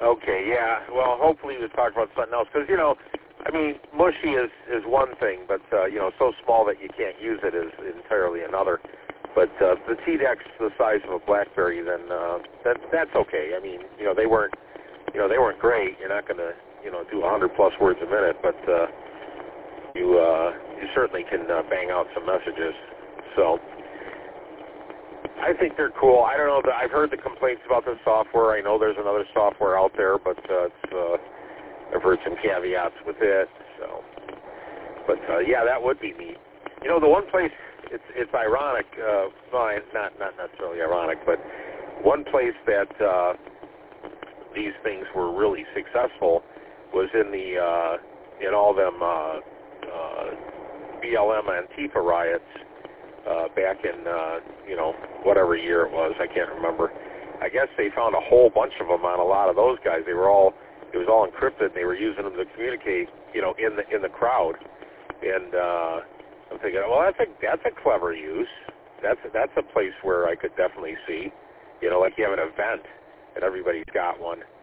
Okay, yeah. Well, hopefully we'll talk about something else because I mean, mushy is one thing, but so small that you can't use it is entirely another. But the TDEC's the size of a BlackBerry, then that's okay. I mean, they weren't great. You're not going to do 100+ words a minute, but you certainly can bang out some messages. So I think they're cool. I don't know. I've heard the complaints about the software. I know there's another software out there, but I've heard some caveats with it. So, but yeah, that would be neat. The one place it's ironic. Well, not necessarily ironic, but one place that these things were really successful was in all them BLM Antifa riots back in whatever year it was. I can't remember. I guess they found a whole bunch of them on a lot of those guys. It was all encrypted. They were using them to communicate, in the crowd. And I'm thinking, well, that's a clever use. That's a place where I could definitely see, like you have an event and everybody's got one.